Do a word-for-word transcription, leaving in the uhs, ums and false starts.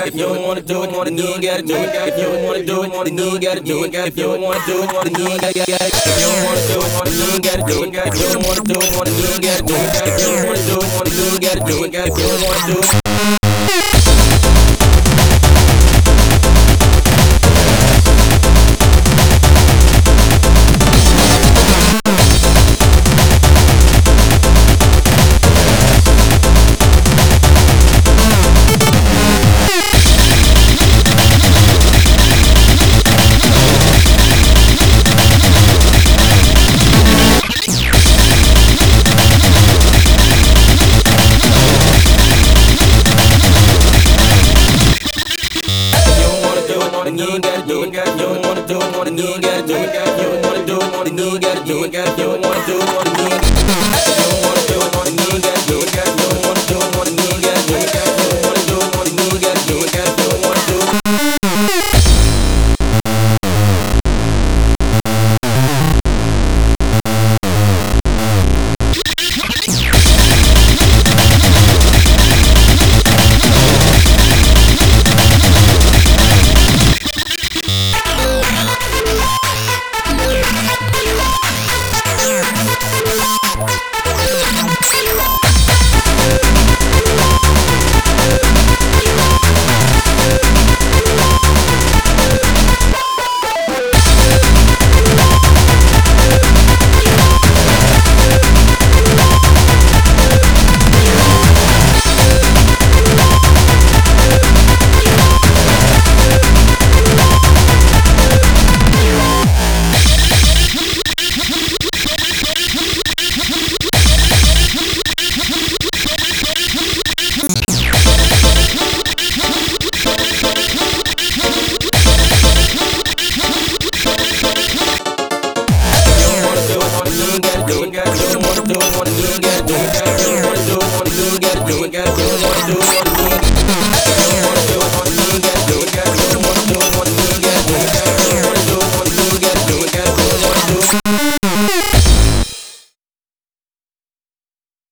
gotta. If you don't wanna do it, then you ain't gotta do it. If you don't wanna do it, then you ain't gotta do it. If you don't wanna do it, then you ain't gotta. If you don't wanna do it, then you ain't gotta do it. If you don't wanna do it, then you ain't gotta do it. If you don't wanna do it, then you ain't gotta do it. If you don't wanna do it. Then you ain't gotta do it. You don't wanna do it, then you ain't gotta